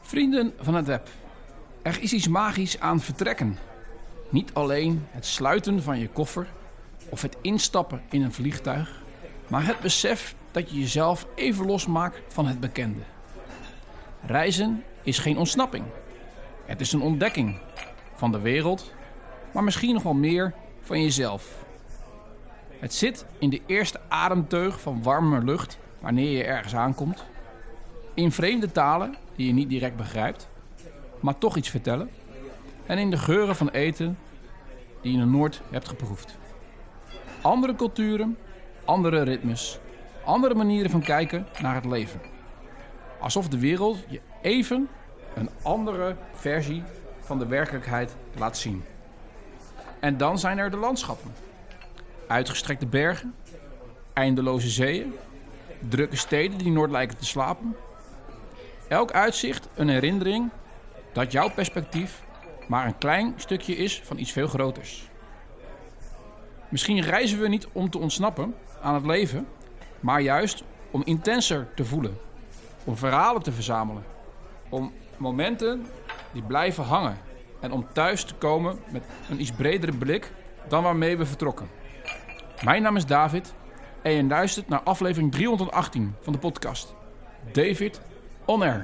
Vrienden van het web. Er is iets magisch aan vertrekken. Niet alleen het sluiten van je koffer of het instappen in een vliegtuig, maar het besef dat je jezelf even losmaakt van het bekende. Reizen is geen ontsnapping. Het is een ontdekking van de wereld, maar misschien nog wel meer van jezelf. Het zit in de eerste ademteug van warme lucht wanneer je ergens aankomt. In vreemde talen die je niet direct begrijpt, maar toch iets vertellen. En in de geuren van eten die je nog nooit hebt geproefd. Andere culturen, andere ritmes, andere manieren van kijken naar het leven. Alsof de wereld je even een andere versie van de werkelijkheid laat zien. En dan zijn er de landschappen. Uitgestrekte bergen, eindeloze zeeën, drukke steden die nooit lijken te slapen. Elk uitzicht een herinnering dat jouw perspectief maar een klein stukje is van iets veel groters. Misschien reizen we niet om te ontsnappen aan het leven, maar juist om intenser te voelen. Om verhalen te verzamelen. Om momenten die blijven hangen. En om thuis te komen met een iets bredere blik dan waarmee we vertrokken. Mijn naam is David en je luistert naar aflevering 318 van de podcast. David On Air.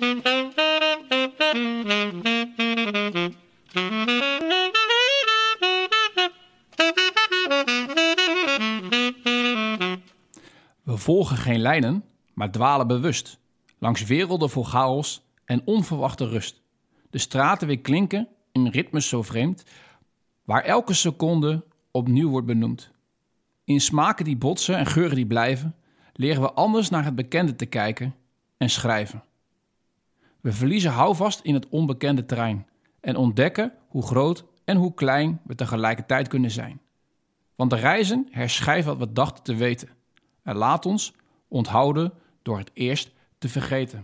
We volgen geen lijnen, maar dwalen bewust. Langs werelden vol chaos en onverwachte rust. De straten weer klinken in ritmes zo vreemd, waar elke seconde opnieuw wordt benoemd. In smaken die botsen en geuren die blijven, leren we anders naar het bekende te kijken en schrijven. We verliezen houvast in het onbekende terrein en ontdekken hoe groot en hoe klein we tegelijkertijd kunnen zijn. Want de reizen herschrijven wat we dachten te weten en laat ons onthouden door het eerst te vergeten.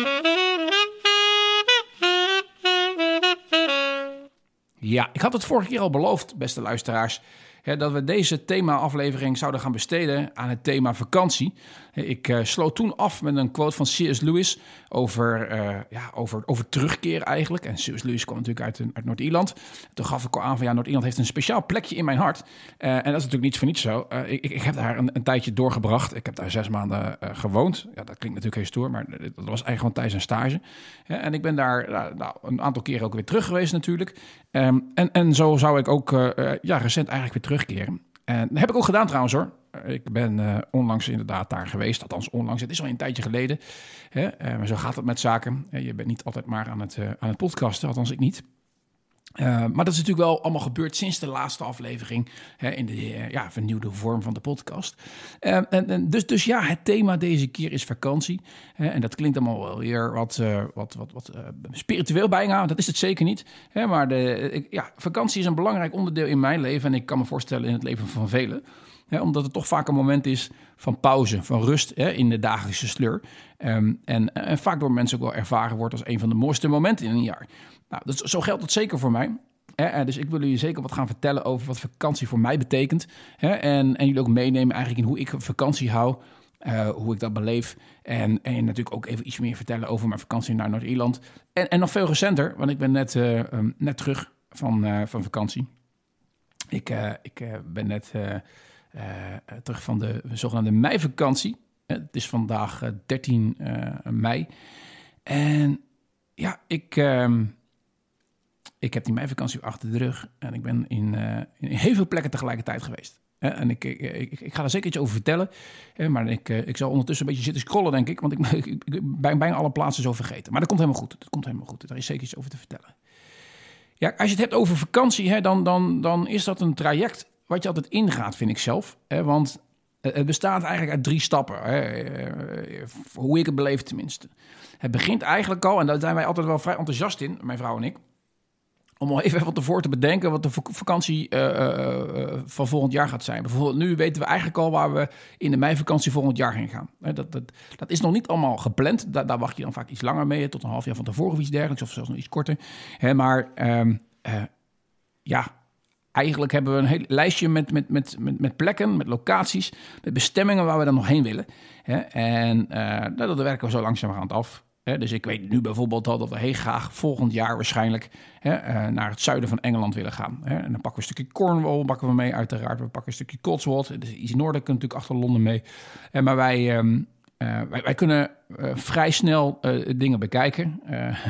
Ja, ik had het vorige keer al beloofd, beste luisteraars, dat we deze thema-aflevering zouden gaan besteden aan het thema vakantie. Ik sloot toen af met een quote van C.S. Lewis over terugkeer eigenlijk. En C.S. Lewis kwam natuurlijk uit Noord-Ierland. Toen gaf ik al aan van Noord-Ierland heeft een speciaal plekje in mijn hart. En dat is natuurlijk niets voor niets zo. Ik heb daar een tijdje doorgebracht. Ik heb daar 6 maanden gewoond. Ja, dat klinkt natuurlijk heel stoer, maar dat was eigenlijk gewoon tijdens een stage. En ik ben daar een aantal keren ook weer terug geweest natuurlijk. En zo zou ik ook recent eigenlijk weer terugkeren. En dat heb ik ook gedaan trouwens hoor. Ik ben onlangs inderdaad daar geweest. Althans onlangs, het is al een tijdje geleden. Maar zo gaat het met zaken. Je bent niet altijd maar aan het podcasten, althans ik niet. Maar dat is natuurlijk wel allemaal gebeurd sinds de laatste aflevering. In de vernieuwde vorm van de podcast. Dus het thema deze keer is vakantie. En dat klinkt allemaal wel weer wat spiritueel bijna. Dat is het zeker niet. Maar vakantie is een belangrijk onderdeel in mijn leven. En ik kan me voorstellen in het leven van velen. Omdat het toch vaak een moment is van pauze, van rust in de dagelijkse sleur. En vaak door mensen ook wel ervaren wordt als een van de mooiste momenten in een jaar. Nou, zo geldt het zeker voor mij. Dus ik wil jullie zeker wat gaan vertellen over wat vakantie voor mij betekent. En jullie ook meenemen eigenlijk in hoe ik vakantie hou. Hoe ik dat beleef. En natuurlijk ook even iets meer vertellen over mijn vakantie naar Noord-Ierland. En nog veel recenter, want ik ben net terug van vakantie. Ik ben net terug van de zogenaamde meivakantie. Het is vandaag 13 mei. En ja, ik heb die meivakantie achter de rug. En ik ben in heel veel plekken tegelijkertijd geweest. En ik ga er zeker iets over vertellen. Maar ik zal ondertussen een beetje zitten scrollen, denk ik. Want ik ben bijna alle plaatsen zo vergeten. Maar dat komt helemaal goed. Daar is zeker iets over te vertellen. Ja, als je het hebt over vakantie, dan is dat een traject wat je altijd ingaat, vind ik zelf. Want het bestaat eigenlijk uit 3 stappen. Hoe ik het beleef tenminste. Het begint eigenlijk al, en daar zijn wij altijd wel vrij enthousiast in, mijn vrouw en ik, om al even van tevoren te bedenken wat de vakantie van volgend jaar gaat zijn. Bijvoorbeeld nu weten we eigenlijk al waar we in de meivakantie volgend jaar heen gaan. Dat is nog niet allemaal gepland. Daar wacht je dan vaak iets langer mee, tot een half jaar van tevoren of iets dergelijks, of zelfs nog iets korter. Maar eigenlijk hebben we een heel lijstje met plekken, met locaties, met bestemmingen waar we dan nog heen willen. En dat werken we zo langzamerhand af. Dus ik weet nu bijvoorbeeld al dat we heel graag volgend jaar waarschijnlijk naar het zuiden van Engeland willen gaan. En dan pakken we een stukje Cornwall pakken we mee uiteraard. We pakken een stukje Cotswold. Dus iets noorden kunnen natuurlijk achter Londen mee. Maar wij kunnen vrij snel dingen bekijken.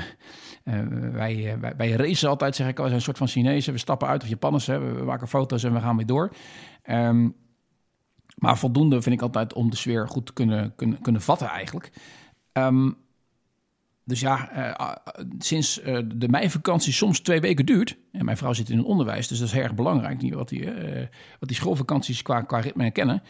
Wij racen altijd, zeg ik al. We zijn een soort van Chinezen. We stappen uit of Japanners. We maken foto's en we gaan weer door. Maar voldoende vind ik altijd om de sfeer goed te kunnen vatten eigenlijk. Dus sinds de meivakantie soms 2 weken duurt... en mijn vrouw zit in het onderwijs, dus dat is heel erg belangrijk... wat die schoolvakanties qua ritme herkennen...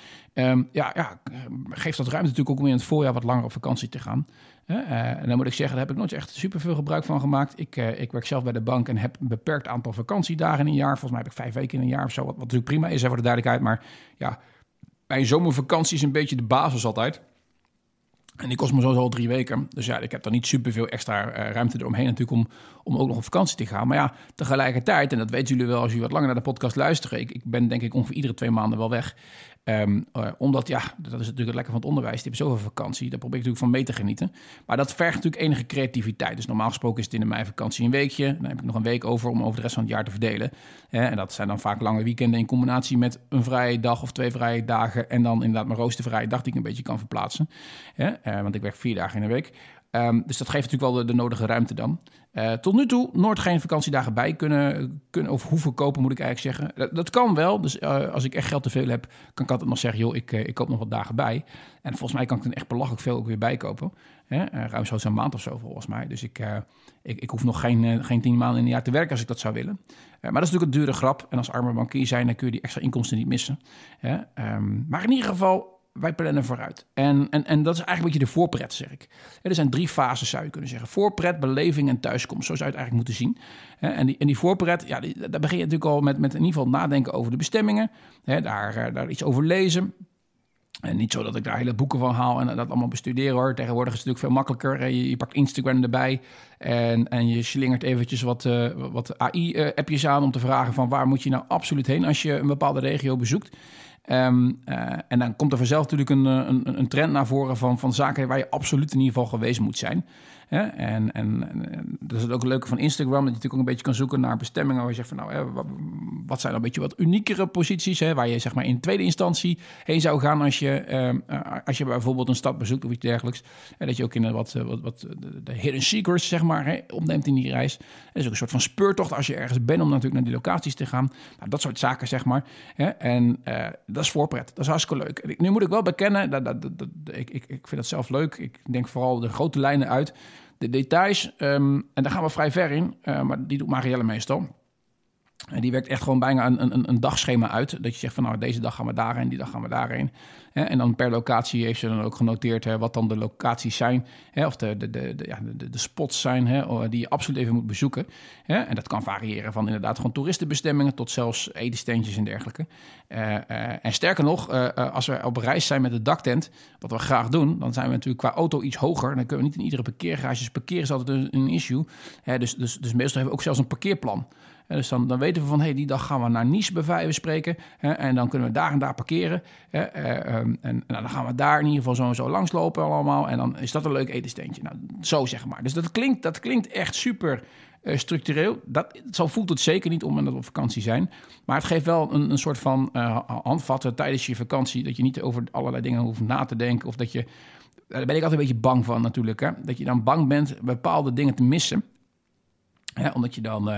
geeft dat ruimte natuurlijk ook om in het voorjaar... wat langer op vakantie te gaan. En dan moet ik zeggen, daar heb ik nooit echt superveel gebruik van gemaakt. Ik werk zelf bij de bank en heb een beperkt aantal vakantiedagen in een jaar. Volgens mij heb ik 5 weken in een jaar of zo, wat natuurlijk prima is, voor de duidelijkheid. Maar ja, bij een zomervakantie is een beetje de basis altijd... En die kost me sowieso al 3 weken. Dus ja, ik heb daar niet superveel extra ruimte eromheen natuurlijk om ook nog op vakantie te gaan. Maar ja, tegelijkertijd, en dat weten jullie wel als jullie wat langer naar de podcast luisteren. Ik ben denk ik ongeveer iedere 2 maanden wel weg. Omdat, dat is natuurlijk het lekker van het onderwijs. Die hebben zoveel vakantie. Daar probeer ik natuurlijk van mee te genieten. Maar dat vergt natuurlijk enige creativiteit. Dus normaal gesproken is het in de meivakantie een weekje. Dan heb ik nog een week over om over de rest van het jaar te verdelen. En dat zijn dan vaak lange weekenden in combinatie met een vrije dag of 2 vrije dagen. En dan inderdaad mijn roostervrije dag die ik een beetje kan verplaatsen. Want ik werk 4 dagen in de week. Dus dat geeft natuurlijk wel de nodige ruimte dan. Tot nu toe nooit geen vakantiedagen bij kunnen of hoeven kopen, moet ik eigenlijk zeggen. Dat kan wel. Dus als ik echt geld te veel heb, kan ik altijd nog zeggen... joh, ik koop nog wat dagen bij. En volgens mij kan ik er echt belachelijk veel ook weer bijkopen. Ruim zo'n maand of zo volgens mij. Dus ik hoef nog geen 10 maanden in een jaar te werken als ik dat zou willen. Maar dat is natuurlijk een dure grap. En als arme bankier zijn, dan kun je die extra inkomsten niet missen. Maar in ieder geval... wij plannen vooruit. En dat is eigenlijk een beetje de voorpret, zeg ik. Er zijn 3 fases, zou je kunnen zeggen. Voorpret, beleving en thuiskomst. Zo zou je het eigenlijk moeten zien. En die voorpret, daar begin je natuurlijk al met in ieder geval nadenken over de bestemmingen. Daar iets over lezen. En niet zo dat ik daar hele boeken van haal en dat allemaal bestudeer hoor. Tegenwoordig is het natuurlijk veel makkelijker. Je pakt Instagram erbij en je slingert eventjes wat AI-appjes aan... om te vragen van waar moet je nou absoluut heen als je een bepaalde regio bezoekt. En dan komt er vanzelf natuurlijk een trend naar voren van zaken waar je absoluut in ieder geval geweest moet zijn. En dat is het ook het leuke van Instagram, dat je natuurlijk ook een beetje kan zoeken naar bestemmingen waar je zegt van wat zijn dan een beetje wat uniekere posities, waar je zeg maar in tweede instantie heen zou gaan als je bijvoorbeeld een stad bezoekt of iets dergelijks. Dat je ook in wat de hidden secrets zeg maar opneemt in die reis. Dat is ook een soort van speurtocht als je ergens bent om natuurlijk naar die locaties te gaan. Nou, dat soort zaken zeg maar. En dat is voorpret. Dat is hartstikke leuk. Nu moet ik wel bekennen, ik vind dat zelf leuk. Ik denk vooral de grote lijnen uit. De details, en daar gaan we vrij ver in, maar die doet Marielle meestal. En die werkt echt gewoon bijna een dagschema uit. Dat je zegt van deze dag gaan we daarheen, die dag gaan we daarheen. En dan per locatie heeft ze dan ook genoteerd wat dan de locaties zijn. Of de spots zijn die je absoluut even moet bezoeken. En dat kan variëren van inderdaad gewoon toeristenbestemmingen tot zelfs edensteentjes en dergelijke. En sterker nog, als we op reis zijn met de daktent, wat we graag doen, dan zijn we natuurlijk qua auto iets hoger. Dan kunnen we niet in iedere parkeergarage. Dus parkeren is altijd een issue. Dus meestal hebben we ook zelfs een parkeerplan. Dus dan weten we van, die dag gaan we naar Nice bij wijze van spreken. En dan kunnen we daar en daar parkeren. En dan gaan we daar in ieder geval zo langslopen allemaal. En dan is dat een leuk etensteentje. Nou, zo zeg maar. Dus dat klinkt echt super structureel. Zo voelt het zeker niet omdat we op vakantie zijn. Maar het geeft wel een soort van handvatten tijdens je vakantie. Dat je niet over allerlei dingen hoeft na te denken. Of dat je, daar ben ik altijd een beetje bang van natuurlijk. Dat je dan bang bent bepaalde dingen te missen. Omdat je dan...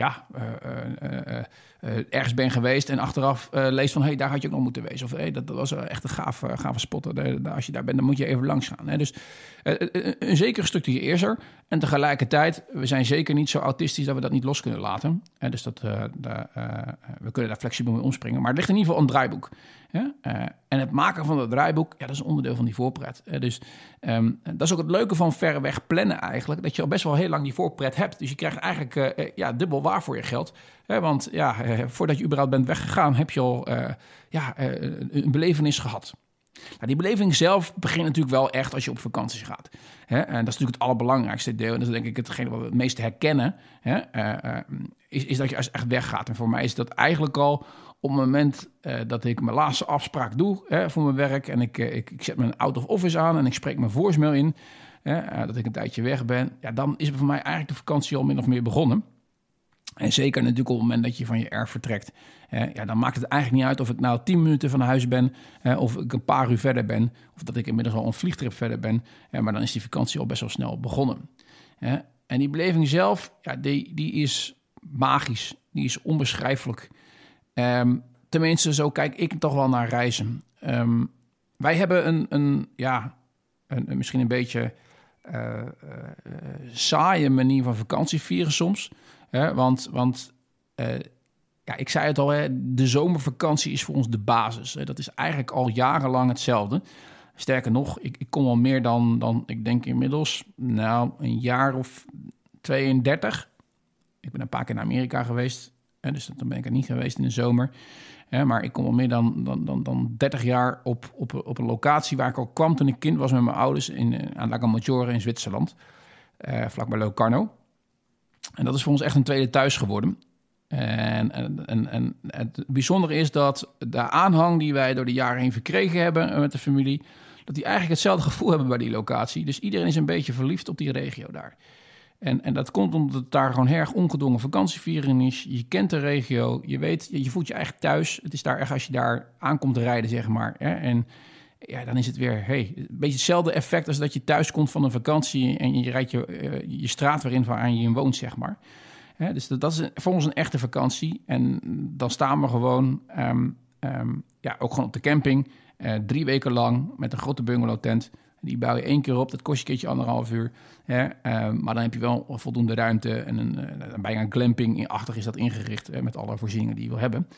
ergens ben geweest en achteraf leest van... daar had je ook nog moeten wezen. Of dat was echt een gave spot. Als je daar bent, dan moet je even langs gaan. Dus een zekere structuur is er. En tegelijkertijd, we zijn zeker niet zo autistisch... dat we dat niet los kunnen laten. Dus we kunnen daar flexibel mee omspringen. Maar het ligt in ieder geval een draaiboek. En het maken van dat draaiboek, dat is een onderdeel van die voorpret. Dus dat is ook het leuke van verreweg plannen eigenlijk. Dat je al best wel heel lang die voorpret hebt. Dus je krijgt eigenlijk dubbel waar voor je geld. Want voordat je überhaupt bent weggegaan, heb je al een belevenis gehad. Nou, die beleving zelf begint natuurlijk wel echt als je op vakantie gaat. En dat is natuurlijk het allerbelangrijkste deel. En dat is denk ik hetgene wat we het meeste herkennen. Is dat je echt weggaat. En voor mij is dat eigenlijk al op het moment dat ik mijn laatste afspraak doe voor mijn werk. En ik zet mijn out of office aan en ik spreek mijn voicemail in. dat ik een tijdje weg ben, ja, dan is voor mij eigenlijk de vakantie al min of meer begonnen. En zeker natuurlijk op het moment dat je van je erf vertrekt. Ja, dan maakt het eigenlijk niet uit of ik nou 10 minuten van huis ben, of ik een paar uur verder ben, of dat ik inmiddels al een vliegtrip verder ben. Maar dan is die vakantie al best wel snel begonnen. En die beleving zelf, ja, die is magisch, die is onbeschrijfelijk. Tenminste, zo kijk ik toch wel naar reizen. Wij hebben een misschien een beetje saaie manier van vakantie vieren soms. Want ik zei het al, de zomervakantie is voor ons de basis. Dat is eigenlijk al jarenlang hetzelfde. Sterker nog, ik kom al meer dan ik denk inmiddels, een jaar of 32. Ik ben een paar keer naar Amerika geweest, dus dan ben ik er niet geweest in de zomer. Maar ik kom al meer dan 30 jaar op een locatie waar ik al kwam toen ik kind was met mijn ouders aan Lago Maggiore in Zwitserland, vlakbij Locarno. En dat is voor ons echt een tweede thuis geworden. En het bijzondere is dat de aanhang die wij door de jaren heen verkregen hebben met de familie, dat die eigenlijk hetzelfde gevoel hebben bij die locatie. Dus iedereen is een beetje verliefd op die regio daar. En dat komt omdat het daar gewoon erg ongedwongen vakantievieren is. Je kent de regio, je weet, je voelt je eigenlijk thuis. Het is daar echt als je daar aankomt te rijden, zeg maar. En ja, dan is het weer een beetje hetzelfde effect als dat je thuis komt van een vakantie en je rijdt je straat weer in waar je in woont, zeg maar. Dus dat is voor ons een echte vakantie. En dan staan we gewoon, ook gewoon op de camping, 3 weken lang met een grote bungalowtent. Die bouw je 1 keer op, dat kost je een keertje 1,5 uur. Maar dan heb je wel voldoende ruimte en bijna een glamping-achtig is dat ingericht met alle voorzieningen die je wil hebben.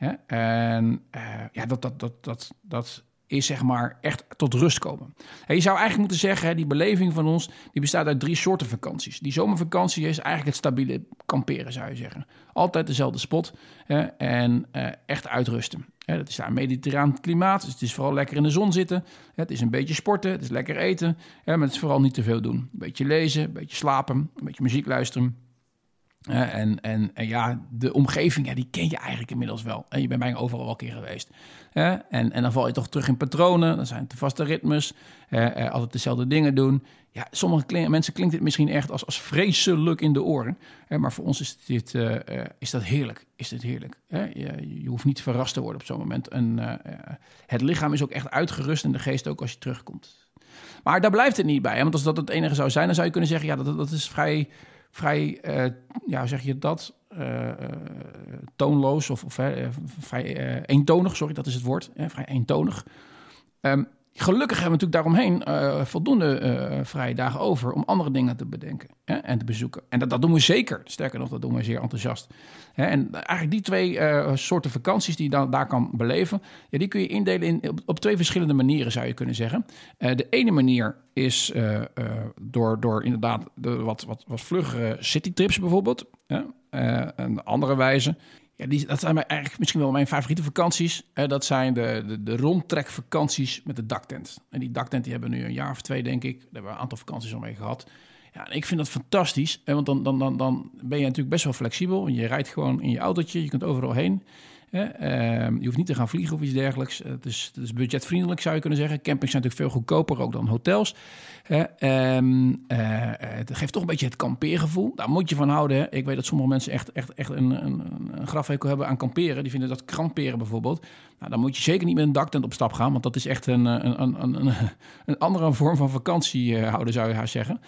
Dat is zeg maar echt tot rust komen. Je zou eigenlijk moeten zeggen, die beleving van ons, die bestaat uit 3 soorten vakanties. Die zomervakantie is eigenlijk het stabiele kamperen, zou je zeggen. Altijd dezelfde spot en echt uitrusten. Dat is daar een mediterraan klimaat, dus het is vooral lekker in de zon zitten. Het is een beetje sporten, het is lekker eten, maar het is vooral niet te veel doen. Een beetje lezen, een beetje slapen, een beetje muziek luisteren. En de omgeving, die ken je eigenlijk inmiddels wel. En je bent bijna overal wel een keer geweest. En dan val je toch terug in patronen. Dan zijn het de vaste ritmes. Altijd dezelfde dingen doen. Ja, sommige mensen klinkt dit misschien echt als vreselijk in de oren. Maar voor ons is dat heerlijk. Is dit heerlijk. Je hoeft niet verrast te worden op zo'n moment. En het lichaam is ook echt uitgerust en de geest ook als je terugkomt. Maar daar blijft het niet bij. Want als dat het enige zou zijn, dan zou je kunnen zeggen, dat is vrij hoe zeg je dat? Toonloos of vrij eentonig, sorry, dat is het woord. Vrij eentonig. Gelukkig hebben we natuurlijk daaromheen voldoende vrije dagen over om andere dingen te bedenken en te bezoeken. En dat doen we zeker. Sterker nog, dat doen we zeer enthousiast. En eigenlijk die 2 soorten vakanties die je daar kan beleven, die kun je indelen op 2 verschillende manieren, zou je kunnen zeggen. De ene manier is door inderdaad de wat vluggere citytrips bijvoorbeeld. Een andere wijze. Ja, dat zijn eigenlijk misschien wel mijn favoriete vakanties. Dat zijn de rondtrekvakanties met de daktent. En die daktent die hebben we nu een jaar of 2, denk ik. Daar hebben we een aantal vakanties al mee gehad. Ja, en ik vind dat fantastisch. Want dan ben je natuurlijk best wel flexibel. Je rijdt gewoon in je autootje. Je kunt overal heen. Je hoeft niet te gaan vliegen of iets dergelijks. Het is budgetvriendelijk, zou je kunnen zeggen. Campings zijn natuurlijk veel goedkoper ook dan hotels. Het geeft toch een beetje het kampeergevoel. Daar moet je van houden. Ik weet dat sommige mensen echt een grafhekel hebben aan kamperen. Die vinden dat kramperen bijvoorbeeld. Nou, dan moet je zeker niet met een daktent op stap gaan. Want dat is echt een andere vorm van vakantie houden, zou je haar zeggen.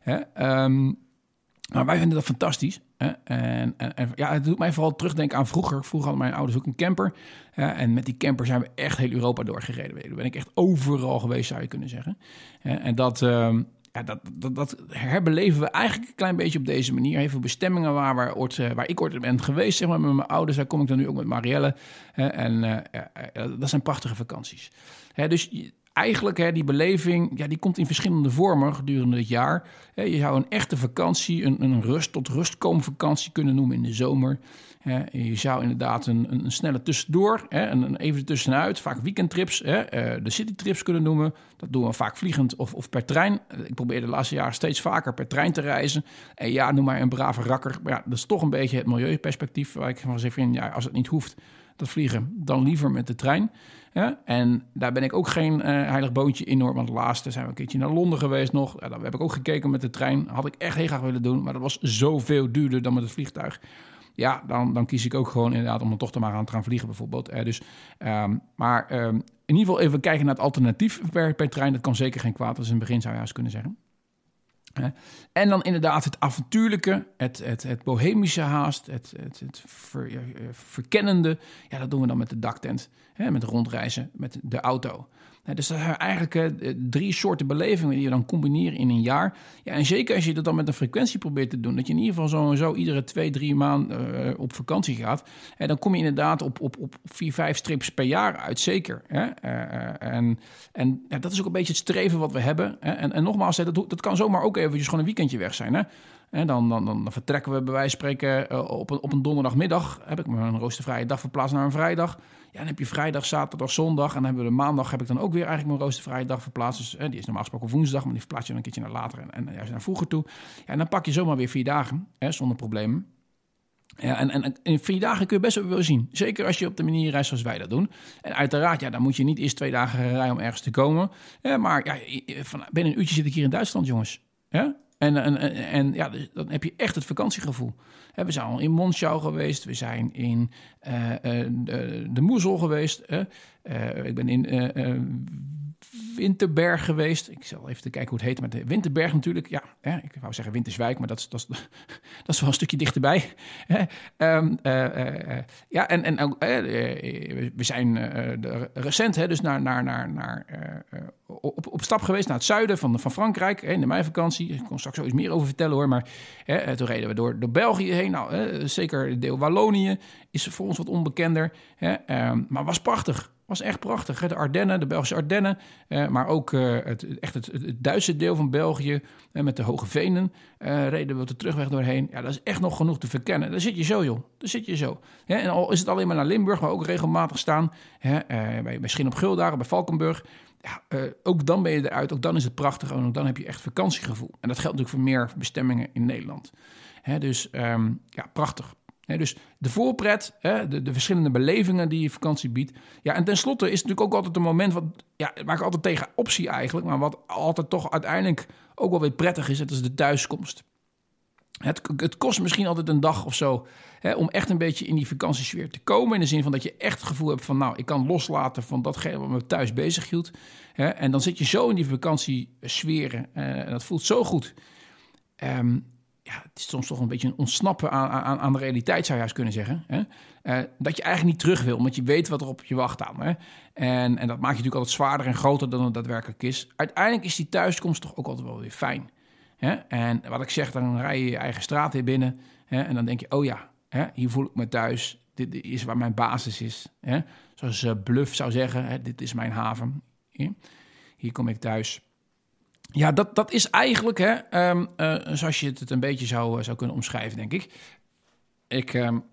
Maar wij vinden dat fantastisch. En het doet mij vooral terugdenken aan vroeger. Vroeger hadden mijn ouders ook een camper. En met die camper zijn we echt heel Europa doorgereden. Daar ben ik echt overal geweest, zou je kunnen zeggen. En dat herbeleven we eigenlijk een klein beetje op deze manier. Heel veel bestemmingen waar ik ooit ben geweest, zeg maar, met mijn ouders. Daar kom ik dan nu ook met Marielle. Dat zijn prachtige vakanties. Dus eigenlijk, die beleving, die komt in verschillende vormen gedurende het jaar. Je zou een echte vakantie, een rust-tot-rust komen vakantie kunnen noemen in de zomer. Je zou inderdaad een snelle tussendoor, een even tussenuit, vaak weekendtrips, de citytrips kunnen noemen. Dat doen we vaak vliegend of per trein. Ik probeer de laatste jaren steeds vaker per trein te reizen. En noem maar een brave rakker. Maar dat is toch een beetje het milieuperspectief waar ik van zeg, als het niet hoeft, dat vliegen, dan liever met de trein. Ja? En daar ben ik ook geen heilig boontje in hoor. Want de laatste zijn we een keertje naar Londen geweest nog. Ja, daar heb ik ook gekeken met de trein. Had ik echt heel graag willen doen. Maar dat was zoveel duurder dan met het vliegtuig. Ja, dan kies ik ook gewoon inderdaad om er toch maar aan te gaan vliegen bijvoorbeeld. In ieder geval even kijken naar het alternatief per trein. Dat kan zeker geen kwaad. Dat is een begin zou je juist kunnen zeggen. En dan inderdaad het avontuurlijke, het bohemische haast, het verkennende. Ja, dat doen we dan met de daktent, met rondreizen, met de auto. Dus dat zijn eigenlijk 3 soorten belevingen die we dan combineren in een jaar. Ja, en zeker als je dat dan met een frequentie probeert te doen, dat je in ieder geval zo en zo iedere 2-3 maanden op vakantie gaat. Dan kom je inderdaad op 4-5 trips per jaar uit, zeker. En dat is ook een beetje het streven wat we hebben. En nogmaals, dat kan zomaar ook eventjes gewoon een weekendje weg zijn. En dan vertrekken we bij wijze van spreken op een donderdagmiddag. Heb ik mijn roostervrije dag verplaatst naar een vrijdag. Ja, dan heb je vrijdag, zaterdag, zondag. En dan hebben we de maandag heb ik dan ook weer eigenlijk mijn roostervrije dag verplaatst. Dus die is normaal gesproken woensdag, maar die verplaats je dan een keertje naar later en juist naar vroeger toe. Ja, en dan pak je zomaar weer 4 dagen, zonder problemen. Ja, en in 4 dagen kun je best wel zien. Zeker als je op de manier reist zoals wij dat doen. En uiteraard, ja, dan moet je niet eerst 2 dagen rijden om ergens te komen. Maar ja, binnen een uurtje zit ik hier in Duitsland, jongens. Ja? En ja, dus dan heb je echt het vakantiegevoel. We zijn al in Monschau geweest. We zijn in de Moezel geweest. Ik ben in Winterberg geweest. Ik zal even kijken hoe het heet. Maar de Winterberg natuurlijk. Ja, ik wou zeggen Winterswijk, maar dat is wel een stukje dichterbij. Ja, en we zijn recent dus op stap geweest naar het zuiden van Frankrijk in de meivakantie. Ik kon straks zo iets meer over vertellen hoor. Maar toen reden we door België heen. Nou, zeker deel Wallonië is voor ons wat onbekender. Maar was prachtig. Was echt prachtig. De Ardennen, de Belgische Ardennen. Maar ook het Duitse deel van België. Met de hoge venen. Reden we de terugweg doorheen. Ja, dat is echt nog genoeg te verkennen. Daar zit je zo, joh. Daar zit je zo. En al is het alleen maar naar Limburg, waar we ook regelmatig staan. Bij Schin op Guldagen, bij Valkenburg. Ja, ook dan ben je eruit. Ook dan is het prachtig. En ook dan heb je echt vakantiegevoel. En dat geldt natuurlijk voor meer bestemmingen in Nederland. Dus ja, prachtig. Dus de voorpret, de verschillende belevingen die je vakantie biedt. Ja, en tenslotte is het natuurlijk ook altijd een moment waar ik altijd tegen optie eigenlijk, maar wat altijd toch uiteindelijk ook wel weer prettig is, dat is de thuiskomst. Het kost misschien altijd een dag of zo om echt een beetje in die vakantiesfeer te komen. In de zin van dat je echt het gevoel hebt van, nou, ik kan loslaten van datgene wat me thuis bezig hield. En dan zit je zo in die vakantiesferen en dat voelt zo goed. Ja, het is soms toch een beetje een ontsnappen aan de realiteit, zou je juist kunnen zeggen. Dat je eigenlijk niet terug wil, omdat je weet wat er op je wacht aan. En dat maakt je natuurlijk altijd zwaarder en groter dan het daadwerkelijk is. Uiteindelijk is die thuiskomst toch ook altijd wel weer fijn. En wat ik zeg, dan rij je je eigen straat weer binnen. En dan denk je, oh ja, hier voel ik me thuis. Dit is waar mijn basis is. Zoals Bluff zou zeggen, dit is mijn haven. Hier kom ik thuis. Ja, dat is eigenlijk, zoals je het een beetje zou kunnen omschrijven, denk ik. Ik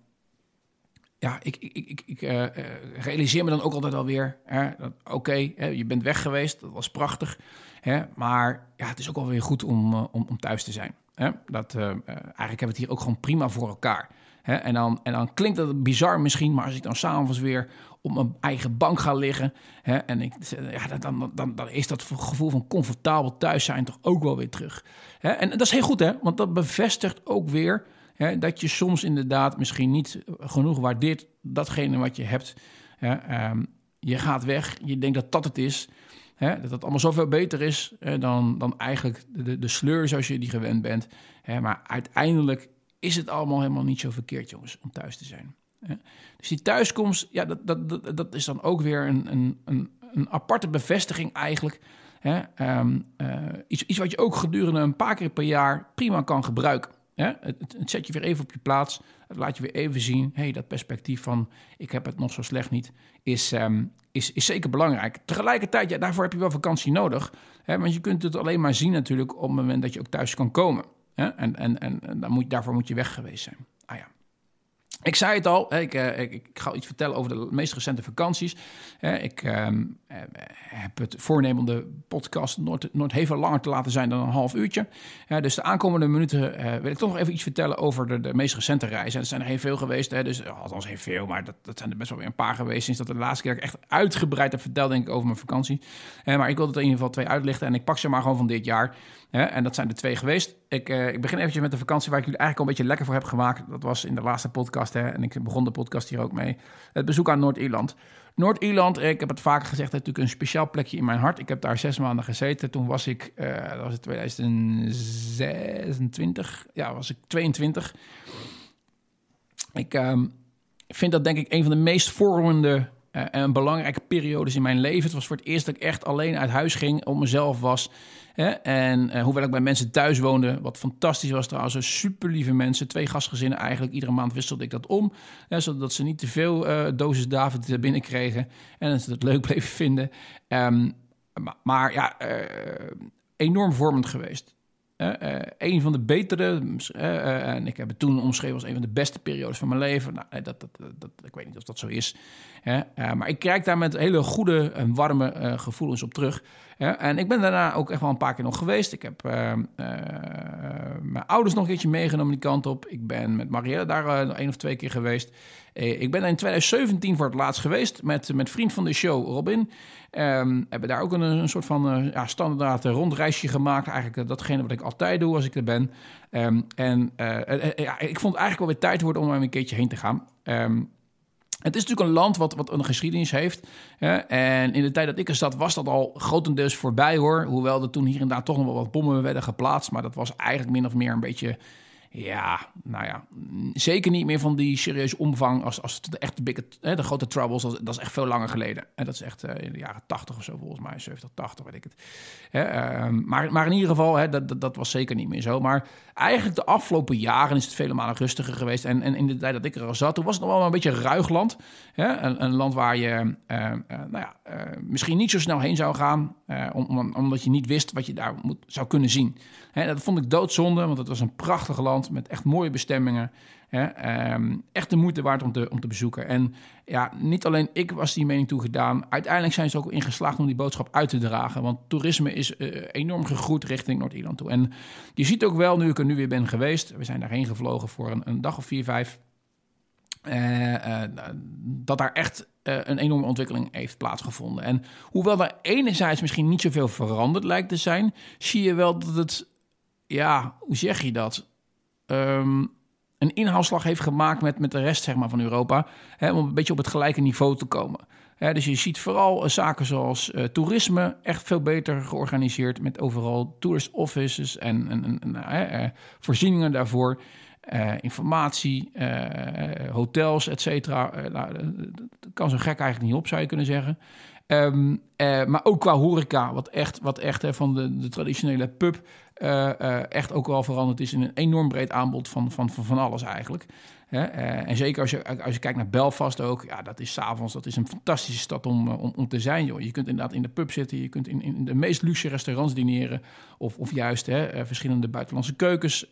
realiseer me dan ook altijd alweer, oké, je bent weg geweest, dat was prachtig. Maar ja, het is ook wel weer goed om thuis te zijn. Eigenlijk hebben we het hier ook gewoon prima voor elkaar. En dan klinkt dat bizar misschien, maar als ik dan 's avonds weer op mijn eigen bank ga liggen, dan is dat gevoel van comfortabel thuis zijn toch ook wel weer terug. En dat is heel goed, want dat bevestigt ook weer dat je soms inderdaad misschien niet genoeg waardeert datgene wat je hebt. Je gaat weg, je denkt dat dat het is. Dat het allemaal zoveel beter is dan eigenlijk de sleur zoals je die gewend bent. Maar uiteindelijk is het allemaal helemaal niet zo verkeerd, jongens, om thuis te zijn. Dus die thuiskomst, ja, dat is dan ook weer een aparte bevestiging eigenlijk. Iets wat je ook gedurende een paar keer per jaar prima kan gebruiken. Het zet je weer even op je plaats. Het laat je weer even zien. Dat perspectief van ik heb het nog zo slecht niet, is zeker belangrijk. Tegelijkertijd, ja, daarvoor heb je wel vakantie nodig. Want je kunt het alleen maar zien natuurlijk op het moment dat je ook thuis kan komen. En daarvoor moet je weg geweest zijn. Ah ja. Ik zei het al, ik ga iets vertellen over de meest recente vakanties. Ik heb het voornemen om de podcast nooit heel veel langer te laten zijn dan een half uurtje. Dus de aankomende minuten wil ik toch nog even iets vertellen over de meest recente reizen. Er zijn er heel veel geweest, dus althans heel veel, maar dat zijn er best wel weer een paar geweest. Sinds dat de laatste keer dat ik echt uitgebreid heb verteld, denk ik, over mijn vakantie. Maar ik wil het in ieder geval 2 uitlichten en ik pak ze maar gewoon van dit jaar. En dat zijn er 2 geweest. Ik begin eventjes met de vakantie waar ik jullie eigenlijk al een beetje lekker voor heb gemaakt. Dat was in de laatste podcast. En ik begon de podcast hier ook mee. Het bezoek aan Noord-Ierland. Noord-Ierland, ik heb het vaker gezegd, heeft natuurlijk een speciaal plekje in mijn hart. Ik heb daar 6 maanden gezeten. Toen was ik, dat was het 2026. Ja, was ik 22. Ik vind dat denk ik een van de meest vormende en belangrijke periodes in mijn leven. Het was voor het eerst dat ik echt alleen uit huis ging, op mezelf was. En hoewel ik bij mensen thuis woonde, wat fantastisch was trouwens, super lieve mensen, 2 gastgezinnen eigenlijk. Iedere maand wisselde ik dat om, zodat ze niet te veel dosis David binnenkregen en dat ze het leuk bleven vinden. Maar ja, enorm vormend geweest. Een van de betere, en ik heb het toen omschreven als een van de beste periodes van mijn leven. Nou, ik weet niet of dat zo is. Maar ik kijk daar met hele goede en warme gevoelens op terug. En ik ben daarna ook echt wel een paar keer nog geweest. Ik heb mijn ouders nog een keertje meegenomen die kant op. Ik ben met Marielle daar 1 of 2 keer geweest. Ik ben in 2017 voor het laatst geweest met vriend van de show, Robin. Hebben daar ook een soort van standaard rondreisje gemaakt. Eigenlijk datgene wat ik altijd doe als ik er ben. Ik vond het eigenlijk wel weer tijd worden om er een keertje heen te gaan. Het is natuurlijk een land wat een geschiedenis heeft. En in de tijd dat ik er zat, was dat al grotendeels voorbij, hoor. Hoewel er toen hier en daar toch nog wel wat bommen werden geplaatst. Maar dat was eigenlijk min of meer een beetje... zeker niet meer van die serieuze omvang als de echte de grote troubles. Dat is echt veel langer geleden. En dat is echt in de jaren 80 of zo, volgens mij, 70, 80, weet ik het. Maar in ieder geval, dat was zeker niet meer zo. Maar eigenlijk de afgelopen jaren is het vele malen rustiger geweest. En in de tijd dat ik er al zat, toen was het nog wel een beetje een ruig land. Een land waar je misschien niet zo snel heen zou gaan, omdat je niet wist wat je daar zou kunnen zien. Dat vond ik doodzonde, want het was een prachtig land met echt mooie bestemmingen. Echt de moeite waard om te bezoeken. En ja, niet alleen ik was die mening toegedaan. Uiteindelijk zijn ze ook in geslaagd om die boodschap uit te dragen. Want toerisme is enorm gegroeid richting Noord-Ierland toe. En je ziet ook wel, nu ik er nu weer ben geweest... we zijn daarheen gevlogen voor een dag of 4, 5... dat daar echt een enorme ontwikkeling heeft plaatsgevonden. En hoewel daar enerzijds misschien niet zoveel veranderd lijkt te zijn... zie je wel dat het... ja, hoe zeg je dat... een inhaalslag heeft gemaakt met de rest, zeg maar, van Europa... om een beetje op het gelijke niveau te komen. Dus je ziet vooral zaken zoals toerisme echt veel beter georganiseerd... met overal tourist offices en voorzieningen daarvoor... informatie, hotels, et cetera. Dat kan zo gek eigenlijk niet op, zou je kunnen zeggen... maar ook qua horeca, wat echt van de traditionele pub... echt ook wel veranderd is in een enorm breed aanbod van alles eigenlijk. En zeker als je kijkt naar Belfast ook... ja, dat is 's avonds, dat is een fantastische stad om te zijn, joh. Je kunt inderdaad in de pub zitten, je kunt in de meest luxe restaurants dineren... of juist verschillende buitenlandse keukens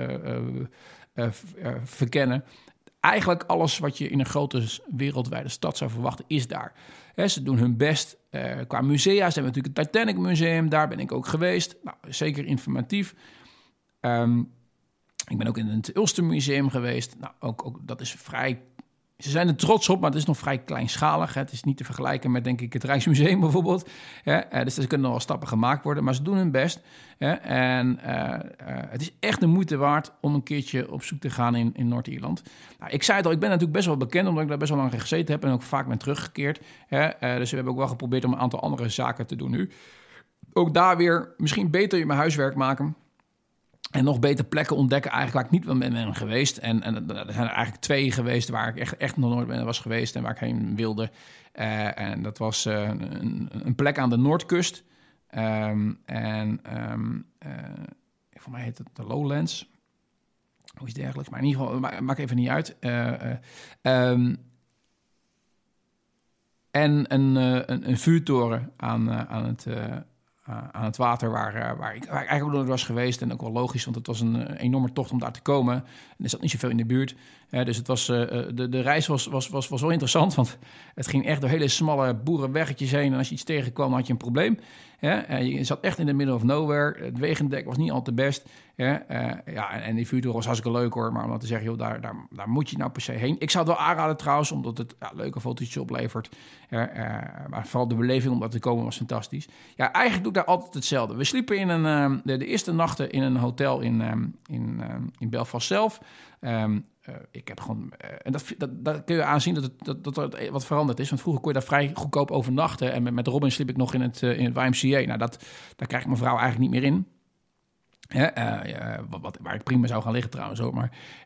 verkennen... Eigenlijk alles wat je in een grote wereldwijde stad zou verwachten, is daar. Ze doen hun best qua musea. Ze hebben natuurlijk het Titanic Museum, daar ben ik ook geweest. Nou, zeker informatief. Ik ben ook in het Ulster Museum geweest. Nou, ook dat is vrij... Ze zijn er trots op, maar het is nog vrij kleinschalig. Het is niet te vergelijken met, denk ik, het Rijksmuseum bijvoorbeeld. Dus er kunnen nog wel stappen gemaakt worden, maar ze doen hun best. Het is echt de moeite waard om een keertje op zoek te gaan in Noord-Ierland. Nou, ik zei het al, ik ben natuurlijk best wel bekend, omdat ik daar best wel lang gezeten heb en ook vaak ben teruggekeerd. Dus we hebben ook wel geprobeerd om een aantal andere zaken te doen nu. Ook daar weer misschien beter je mijn huiswerk maken... En nog beter plekken ontdekken, eigenlijk waar ik niet ben geweest. En er zijn er eigenlijk 2 geweest waar ik echt nog nooit ben was geweest en waar ik heen wilde. En dat was een plek aan de Noordkust. Voor mij heet het de Lowlands. Hoe is het dergelijks? Maar in ieder geval, maakt even niet uit. En een vuurtoren aan aan het water waar ik eigenlijk ook nooit was geweest. En ook wel logisch, want het was een enorme tocht om daar te komen. En er zat niet zoveel in de buurt. Dus het was, de reis was wel interessant, want het ging echt door hele smalle boerenweggetjes heen. En als je iets tegenkwam, had je een probleem. Je zat echt in the middle of nowhere. Het wegendek was niet al te best. En die vuurtoer was hartstikke leuk hoor. Maar om dat te zeggen, joh, daar moet je nou per se heen. Ik zou het wel aanraden trouwens, omdat het leuke fotootjes oplevert. Maar vooral de beleving om daar te komen was fantastisch. Ja, eigenlijk doe ik daar altijd hetzelfde. We sliepen in de eerste nachten in een hotel in Belfast zelf. Ik heb gewoon... en dat kun je aanzien dat er wat veranderd is. Want vroeger kon je daar vrij goedkoop overnachten. En met Robin sliep ik nog in het YMCA. Nou, daar krijg ik mijn vrouw eigenlijk niet meer in. Waar ik prima zou gaan liggen trouwens ook.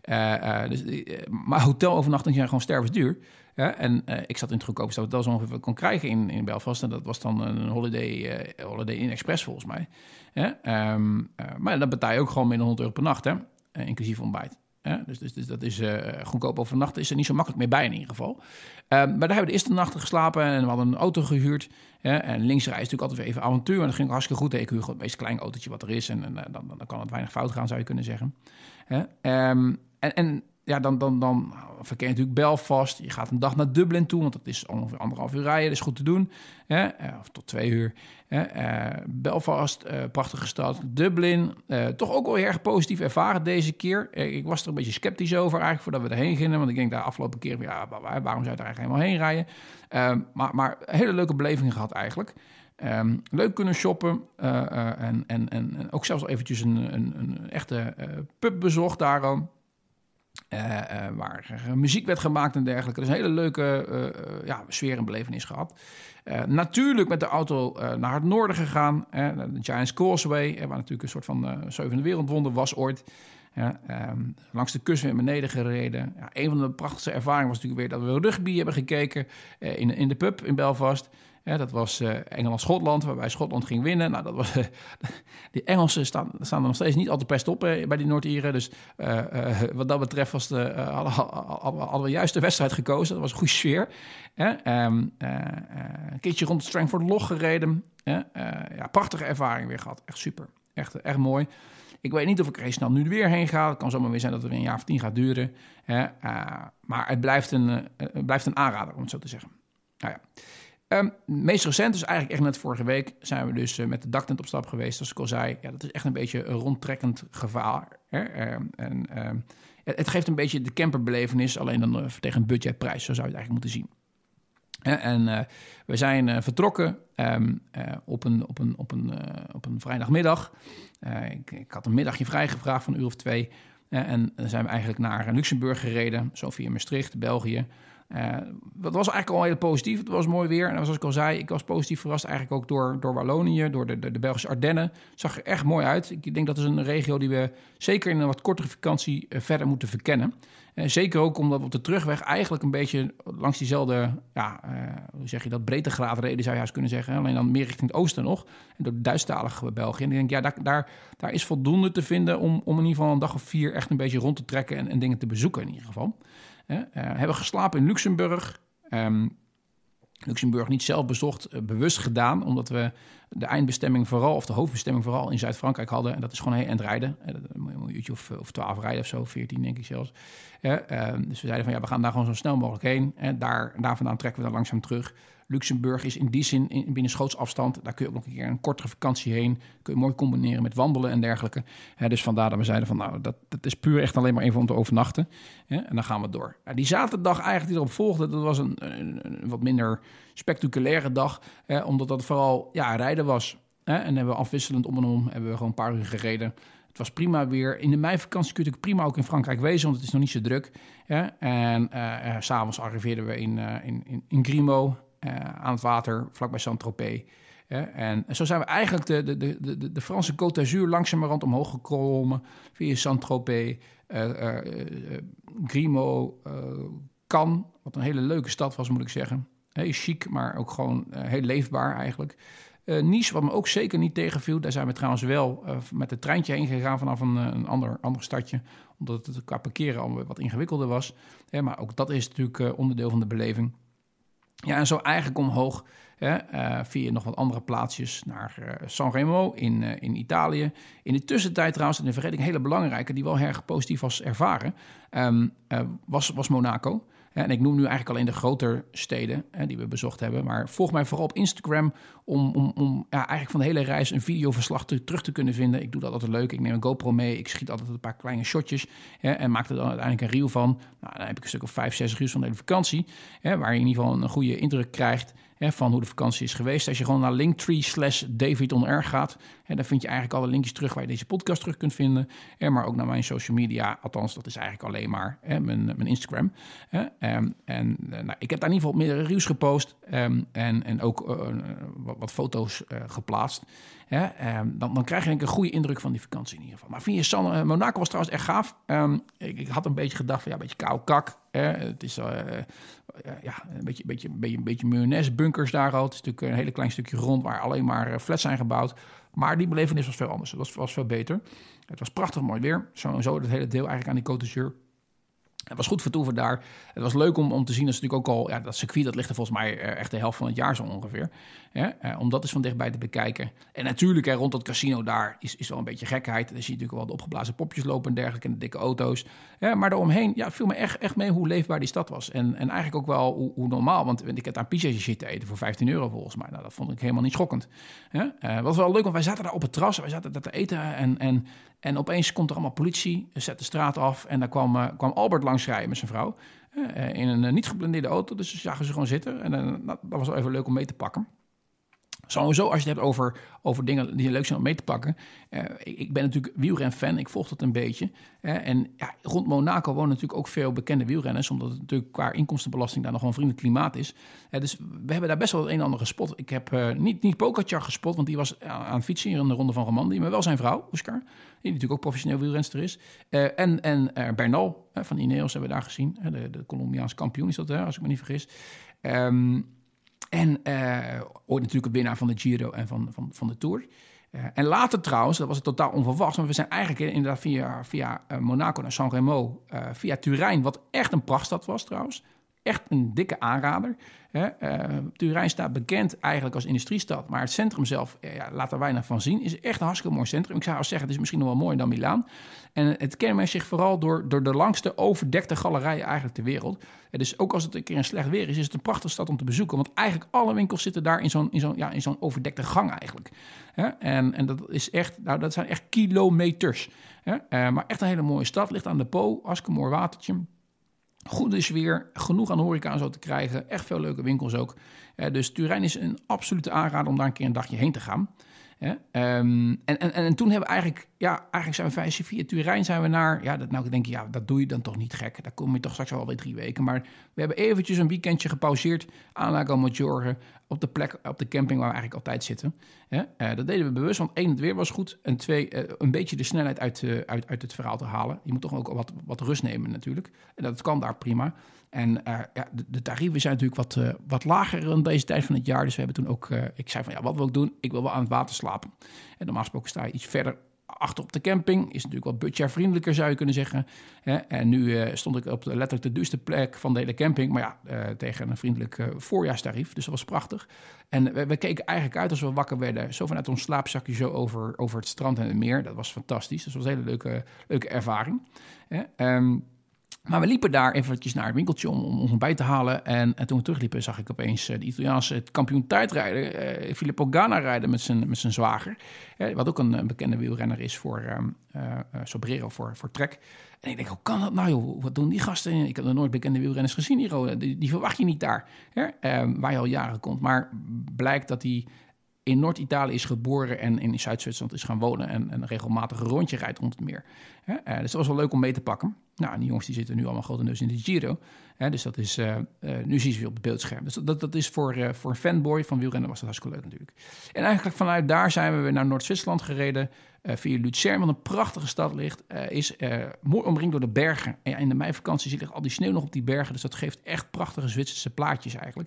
Maar hotelovernachtingen zijn gewoon stervensduur. Ik zat in het goedkoopste hotel zo ongeveer kon krijgen in Belfast. En dat was dan een Holiday Inn Express volgens mij. Maar dan betaal je ook gewoon minder €100 per nacht. Inclusief ontbijt. Dus dat is goedkoop overnachten is er niet zo makkelijk mee bij in ieder geval. Maar daar hebben we de eerste nachten geslapen en we hadden een auto gehuurd. En linksrijden is natuurlijk altijd weer even avontuur. En dat ging ook hartstikke goed. Ik huur gewoon het meest klein autootje wat er is. En dan kan het weinig fout gaan, zou je kunnen zeggen. Dan verkeer je natuurlijk Belfast. Je gaat een dag naar Dublin toe, want dat is ongeveer 1,5 uur rijden. Dat is goed te doen. Of tot 2 uur. Belfast, prachtige stad. Dublin, toch ook wel heel erg positief ervaren deze keer. Ik was er een beetje sceptisch over eigenlijk voordat we erheen gingen. Want ik denk daar afgelopen keer, waarom zou je daar eigenlijk helemaal heen rijden? Maar hele leuke belevingen gehad eigenlijk. Leuk kunnen shoppen en ook zelfs eventjes een echte pub bezocht daarom. Waar muziek werd gemaakt en dergelijke. Dus een hele leuke sfeer en belevenis gehad. Natuurlijk met de auto naar het noorden gegaan. De Giant's Causeway, waar natuurlijk een soort van 7e wereldwonder was ooit. Langs de kust weer beneden gereden. Een van de prachtigste ervaringen was natuurlijk weer dat we rugby hebben gekeken in de pub in Belfast. Dat was Engeland-Schotland, waarbij Schotland ging winnen. Nou, dat was, die Engelsen staan er nog steeds niet al te best op bij die Noord-Ieren. Dus wat dat betreft hadden we juist de wedstrijd gekozen. Dat was een goede sfeer. Een keertje rond het Strangford Loch gereden. Prachtige ervaring weer gehad. Echt super. Echt mooi. Ik weet niet of ik er heel snel nu weer heen ga. Het kan zomaar weer zijn dat het weer een jaar of 10 gaat duren. Maar het blijft een aanrader, om het zo te zeggen. Nou ja. Meest recent, dus eigenlijk echt net vorige week, zijn we dus met de daktent op stap geweest. Zoals ik al zei, dat is echt een beetje een rondtrekkend gevaar. Het geeft een beetje de camperbelevenis, alleen dan tegen een budgetprijs. Zo zou je het eigenlijk moeten zien. We zijn vertrokken op een vrijdagmiddag. Ik had een middagje vrijgevraagd van 1 uur of 2. En dan zijn we eigenlijk naar Luxemburg gereden, zo via Maastricht, België. Dat was eigenlijk al heel positief. Het was mooi weer. En zoals ik al zei, ik was positief verrast eigenlijk ook door Wallonië, door de Belgische Ardennen. Het zag er echt mooi uit. Ik denk dat is een regio die we zeker in een wat kortere vakantie verder moeten verkennen. Zeker ook omdat we op de terugweg eigenlijk een beetje langs diezelfde, hoe zeg je dat, breedtegraad reden zou je juist kunnen zeggen. Alleen dan meer richting het oosten nog. En door de Duitsstalige België. En ik denk, daar is voldoende te vinden om in ieder geval een dag of 4 echt een beetje rond te trekken en dingen te bezoeken in ieder geval. Hebben geslapen in Luxemburg. Luxemburg niet zelf bezocht, bewust gedaan, omdat we de eindbestemming vooral, of de hoofdbestemming vooral in Zuid-Frankrijk hadden. En dat is gewoon heel eind rijden. Een uurtje of 12 rijden of zo, 14 denk ik zelfs. Dus we zeiden van we gaan daar gewoon zo snel mogelijk heen. Daar vandaan trekken we dan langzaam terug. Luxemburg is in die zin binnen schootsafstand. Daar kun je ook nog een keer een kortere vakantie heen. Kun je mooi combineren met wandelen en dergelijke. Dus vandaar dat we zeiden van dat is puur echt alleen maar even om te overnachten. En dan gaan we door. Die zaterdag eigenlijk die erop volgde, dat was een wat minder spectaculaire dag. Omdat dat vooral rijden was. En hebben we afwisselend om en om hebben we gewoon een paar uur gereden. Het was prima weer. In de meivakantie kun je natuurlijk prima ook in Frankrijk wezen, want het is nog niet zo druk. En s'avonds arriveerden we in Grimo. Aan het water, vlakbij Saint-Tropez. En zo zijn we eigenlijk de Franse Côte d'Azur langzamerhand omhoog geklommen. Via Saint-Tropez, Grimo, Cannes. Wat een hele leuke stad was, moet ik zeggen. Heel chic, maar ook gewoon heel leefbaar eigenlijk. Nice, wat me ook zeker niet tegenviel. Daar zijn we trouwens wel met het treintje heen gegaan vanaf een ander stadje. Omdat het qua parkeren al wat ingewikkelder was. Maar ook dat is natuurlijk onderdeel van de beleving. Ja, en zo eigenlijk omhoog via nog wat andere plaatsjes naar Sanremo in Italië. In de tussentijd trouwens, en dan vergeet ik een hele belangrijke, die wel erg positief was ervaren, was Monaco. En ik noem nu eigenlijk alleen de grotere steden die we bezocht hebben. Maar volg mij vooral op Instagram om eigenlijk van de hele reis een videoverslag terug te kunnen vinden. Ik doe dat altijd leuk. Ik neem een GoPro mee. Ik schiet altijd een paar kleine shotjes en maak er dan uiteindelijk een reel van. Nou, dan heb ik een stuk of 5, 6 reels van de hele vakantie. Waar je in ieder geval een goede indruk krijgt van hoe de vakantie is geweest. Als je gewoon naar Linktree/DavidOnAir gaat, dan vind je eigenlijk alle linkjes terug waar je deze podcast terug kunt vinden. Maar ook naar mijn social media. Althans, dat is eigenlijk alleen maar mijn Instagram. Ik heb daar in ieder geval meerdere reels gepost en ook wat foto's geplaatst. Dan krijg je denk ik een goede indruk van die vakantie in ieder geval. Maar vind je Monaco was trouwens echt gaaf. Ik had een beetje gedacht van een beetje koude kak. Het is een beetje mayonaise-bunkers daar al. Het is natuurlijk een hele klein stukje grond waar alleen maar flats zijn gebouwd. Maar die belevenis was veel anders. Het was veel beter. Het was prachtig mooi weer. Sowieso het hele deel eigenlijk aan die Côte d'Azur. Het was goed vertoeven daar. Het was leuk om te zien. Dat is natuurlijk ook al... dat circuit dat ligt er volgens mij echt de helft van het jaar zo ongeveer. Om dat eens van dichtbij te bekijken. En natuurlijk rond dat casino daar is wel een beetje gekheid. Dan zie je natuurlijk wel de opgeblazen popjes lopen en dergelijke. En de dikke auto's. Maar daaromheen viel me echt mee hoe leefbaar die stad was. En eigenlijk ook wel hoe normaal. Want ik heb daar pizza's zitten eten voor €15 volgens mij. Nou, dat vond ik helemaal niet schokkend. Het was wel leuk, want wij zaten daar op het terras. Wij zaten daar te eten en opeens komt er allemaal politie, zet de straat af. En daar kwam Albert langs rijden met zijn vrouw. In een niet geblindeerde auto. Dus ze zagen ze gewoon zitten. En dat was wel even leuk om mee te pakken. Sowieso, als je het hebt over dingen die leuk zijn om mee te pakken. Ik ben natuurlijk wielren-fan. Ik volg dat een beetje. Rond Monaco wonen natuurlijk ook veel bekende wielrenners. Omdat het natuurlijk qua inkomstenbelasting daar nog wel een vriendelijk klimaat is. Dus we hebben daar best wel het een en ander gespot. Ik heb niet Pogacar gespot, want die was aan het fietsen hier in de Ronde van Romandie. Maar wel zijn vrouw, Oscar. Die natuurlijk ook professioneel wielrenster is. En Bernal van Ineos hebben we daar gezien. De Colombiaanse kampioen is dat, als ik me niet vergis. Ooit natuurlijk een winnaar van de Giro en van de Tour. En later trouwens, dat was het totaal onverwachts... maar we zijn eigenlijk inderdaad via Monaco naar Sanremo... via Turijn, wat echt een prachtstad was trouwens... Echt een dikke aanrader. Turijn staat bekend eigenlijk als industriestad... maar het centrum zelf laat er weinig van zien. Is echt een hartstikke mooi centrum. Ik zou zeggen, het is misschien nog wel mooier dan Milaan. En het kenmerkt zich vooral door de langste overdekte galerijen eigenlijk ter wereld. Dus ook als het een keer een slecht weer is het een prachtige stad om te bezoeken. Want eigenlijk alle winkels zitten daar in zo'n overdekte gang eigenlijk. En dat is echt, dat zijn echt kilometers. Maar echt een hele mooie stad. Ligt aan de Po, hartstikke mooi watertje. Goede sfeer, genoeg aan horeca en zo te krijgen. Echt veel leuke winkels ook. Dus Turijn is een absolute aanrader om daar een keer een dagje heen te gaan. En toen hebben we eigenlijk zijn we via Turijn zijn we naar... dat doe je dan toch niet gek. Daar kom je toch straks alweer 3 weken. Maar we hebben eventjes een weekendje gepauzeerd aan Lago Maggiore... op de plek, op de camping waar we eigenlijk altijd zitten. Dat deden we bewust, want 1, het weer was goed... en 2, een beetje de snelheid uit het verhaal te halen. Je moet toch ook wat rust nemen natuurlijk. En dat kan daar prima. En de tarieven zijn natuurlijk wat lager dan deze tijd van het jaar. Dus we hebben toen ook... ik zei van, wat wil ik doen? Ik wil wel aan het water slapen. En normaal gesproken sta je iets verder achter op de camping. Is natuurlijk wat budgetvriendelijker, zou je kunnen zeggen. En nu stond ik op letterlijk de duurste plek van de hele camping. Maar tegen een vriendelijk voorjaarstarief. Dus dat was prachtig. En we keken eigenlijk uit als we wakker werden. Zo vanuit ons slaapzakje zo over het strand en het meer. Dat was fantastisch. Dus dat was een hele leuke ervaring. Maar we liepen daar eventjes naar het winkeltje om ons ontbijt te halen. En toen we terugliepen zag ik opeens de Italiaanse kampioen tijdrijden, Filippo Ganna, rijden met zijn zwager. Wat ook een bekende wielrenner is voor Sobrero, voor Trek. En ik denk, hoe kan dat nou joh? Wat doen die gasten? Ik heb nog nooit bekende wielrenners gezien hier. Die verwacht je niet daar, waar je al jaren komt. Maar blijkt dat hij in Noord-Italië is geboren en in Zuid-Zwitserland is gaan wonen en regelmatig een rondje rijdt rond het meer. Dus dat was wel leuk om mee te pakken. Nou, en die jongens die zitten nu allemaal grotendeels in de Giro. Dus dat is, nu zie je ze weer op het beeldscherm. Dus dat is voor een fanboy van wielrennen was dat hartstikke leuk natuurlijk. En eigenlijk vanuit daar zijn we weer naar Noord-Zwitserland gereden. Via Luzern, wat een prachtige stad ligt. Is mooi omringd door de bergen. En in de meivakantie ligt al die sneeuw nog op die bergen. Dus dat geeft echt prachtige Zwitserse plaatjes eigenlijk.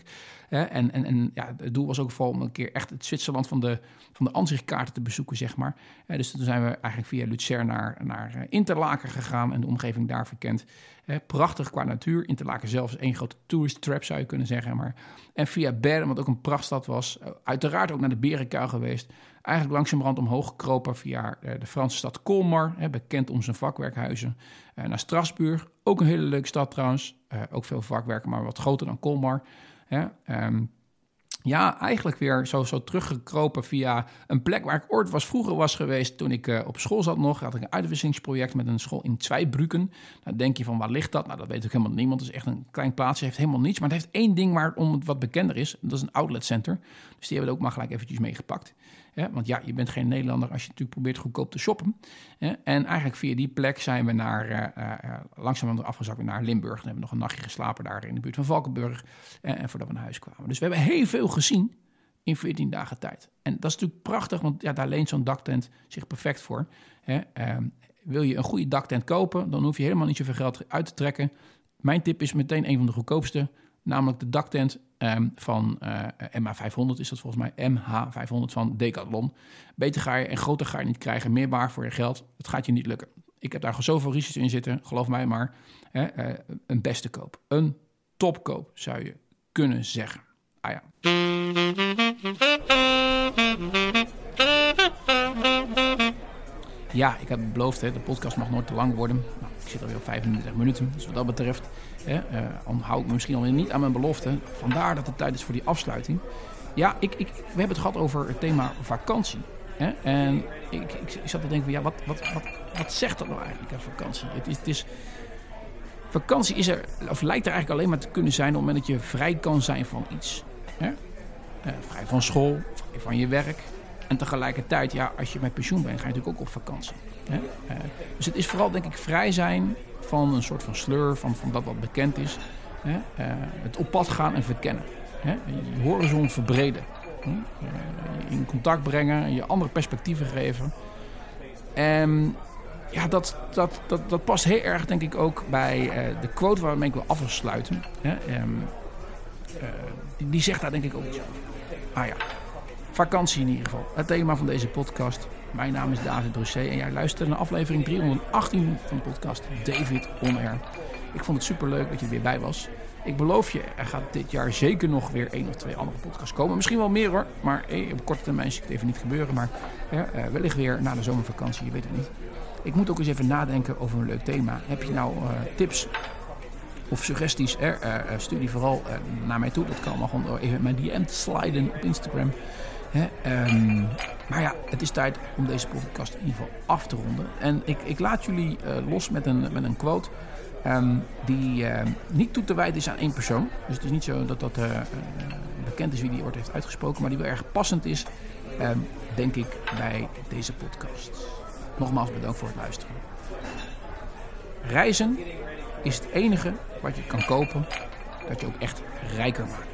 Het doel was ook vooral om een keer echt het Zwitserland van de ansichtkaarten te bezoeken, zeg maar. Dus toen zijn we eigenlijk via Luzern naar Interlaken gegaan en de omgeving daarvan. daar verkend. Prachtig qua natuur. Interlaken zelf is één grote tourist trap, zou je kunnen zeggen. En via Bern, wat ook een prachtstad was. Uiteraard ook naar de Berenkuil geweest. Eigenlijk langzamerhand omhoog gekropen via de Franse stad Colmar. Bekend om zijn vakwerkhuizen. Naar Strasbourg. Ook een hele leuke stad trouwens. Ook veel vakwerken, maar wat groter dan Colmar. Eigenlijk weer zo teruggekropen via een plek waar ik ooit vroeger was geweest. Toen ik op school zat nog, had ik een uitwisselingsproject met een school in Zweibrücken. Nou denk je van, waar ligt dat? Nou, dat weet ook helemaal niemand. Het is echt een klein plaatsje, heeft helemaal niets. Maar het heeft één ding waarom het wat bekender is. Dat is een outletcenter. Dus die hebben we ook maar gelijk eventjes meegepakt. Want je bent geen Nederlander als je natuurlijk probeert goedkoop te shoppen. En eigenlijk via die plek zijn we langzaam afgezakt naar Limburg. Dan hebben we nog een nachtje geslapen daar in de buurt van Valkenburg. En voordat we naar huis kwamen. Dus we hebben heel veel gezien in 14 dagen tijd. En dat is natuurlijk prachtig, want daar leent zo'n daktent zich perfect voor. Wil je een goede daktent kopen, dan hoef je helemaal niet zoveel geld uit te trekken. Mijn tip is meteen een van de goedkoopste, namelijk de daktent van MH500 is dat volgens mij. MH500 van Decathlon. Beter ga je en groter ga je niet krijgen. Meer waar voor je geld. Het gaat je niet lukken. Ik heb daar gewoon zoveel risico's in zitten. Geloof mij maar. Een beste koop. Een topkoop zou je kunnen zeggen. Ja. Ja, ik heb beloofd, de podcast mag nooit te lang worden. Nou, ik zit alweer op 35 minuten, dus wat dat betreft dan hou ik me misschien alweer niet aan mijn belofte. Vandaar dat het tijd is voor die afsluiting. Ja, we hebben het gehad over het thema vakantie. En ik zat te denken van, wat zegt dat nou eigenlijk, vakantie? Vakantie is lijkt er eigenlijk alleen maar te kunnen zijn op het moment dat je vrij kan zijn van iets. Vrij van school, vrij van je werk. En tegelijkertijd, als je met pensioen bent, ga je natuurlijk ook op vakantie. Dus het is vooral, denk ik, vrij zijn van een soort van sleur, van dat wat bekend is. Het op pad gaan en verkennen. Je horizon verbreden. In contact brengen, je andere perspectieven geven. En dat past heel erg, denk ik, ook bij de quote waarmee ik wil afsluiten. Die zegt daar denk ik ook iets over. Vakantie in ieder geval. Het thema van deze podcast. Mijn naam is David Brusset en jij luistert naar aflevering 318 van de podcast David On Air. Ik vond het superleuk dat je er weer bij was. Ik beloof je, er gaat dit jaar zeker nog weer 1 of 2 andere podcasts komen. Misschien wel meer hoor, maar op korte termijn zie ik het even niet gebeuren. Maar wellicht weer na de zomervakantie, je weet het niet. Ik moet ook eens even nadenken over een leuk thema. Heb je nou tips of suggesties? Stuur die vooral naar mij toe. Dat kan allemaal gewoon even mijn DM te sliden op Instagram. Maar het is tijd om deze podcast in ieder geval af te ronden. En ik laat jullie los met een quote die niet toe te wijten is aan één persoon. Dus het is niet zo dat bekend is wie die ooit heeft uitgesproken, maar die wel erg passend is, denk ik, bij deze podcast. Nogmaals bedankt voor het luisteren. Reizen is het enige wat je kan kopen dat je ook echt rijker maakt.